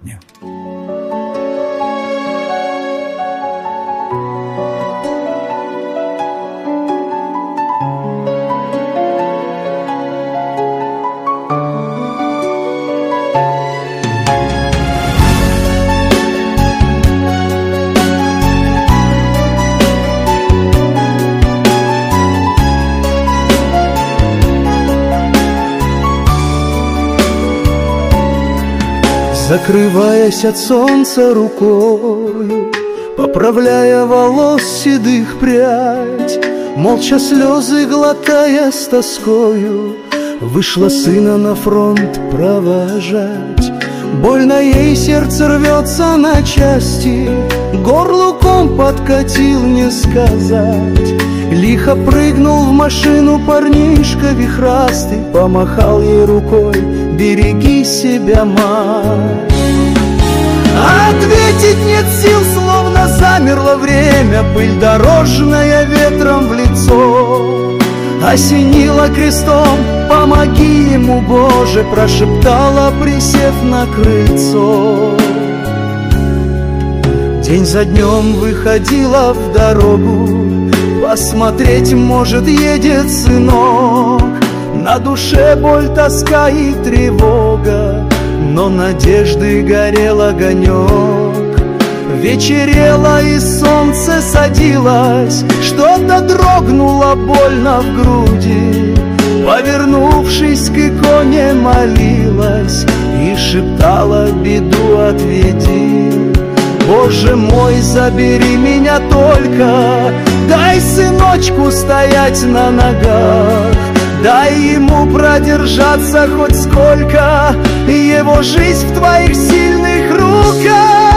дня. Закрываясь от солнца рукою, поправляя волос седых прядь, молча слезы глотая с тоскою, вышла сына на фронт провожать. Больно ей, сердце рвется на части, горлу ком подкатил не сказать. Лихо прыгнул в машину парнишка вихрастый, помахал ей рукой: береги себя, мать. Ответить нет сил, словно замерло время, пыль дорожная ветром в лицо. Осенила крестом: помоги ему, Боже, прошептала, присев на крыльцо. День за днем выходила в дорогу, посмотреть, может, едет сынок. На душе боль, тоска и тревога, но надежды горел огонек. Вечерело и солнце садилось, что-то дрогнуло больно в груди. Повернувшись к иконе, молилась и шептала: беду отведи. Боже мой, забери меня только, дай сыночку стоять на ногах, дай ему продержаться хоть сколько, его жизнь в твоих сильных руках.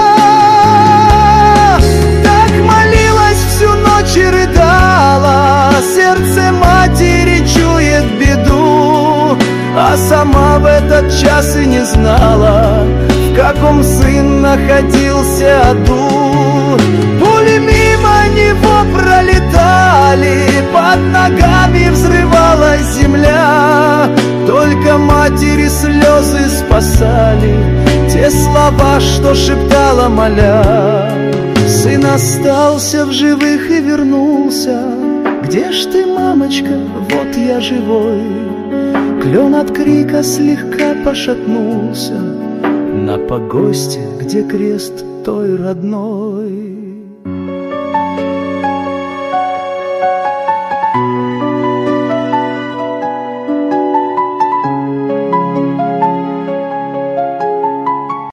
Так молилась всю ночь и рыдала, сердце матери чует беду, а сама в этот час и не знала, в каком сын находился аду. Пули мимо него пролетали, под ногами взрывалась земля, только матери слезы спасали те слова, что шептала, моля. Сын остался в живых и вернулся. Где ж ты, мамочка? Вот я живой. Клен от крика слегка пошатнулся на погосте, где крест той родной.